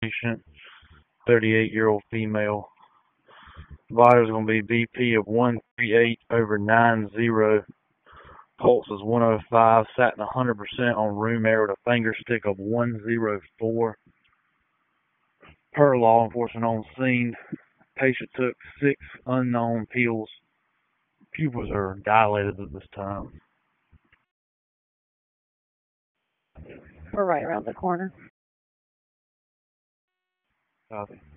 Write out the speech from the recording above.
patient, 38-year-old female. Vitals going to be BP of 138/90. Pulse is 105. Sat in 100% on room air with a finger stick of 104. Per law enforcement on scene, patient took 6 unknown pills. Pupils are dilated at this time. We're right around the corner. Copy.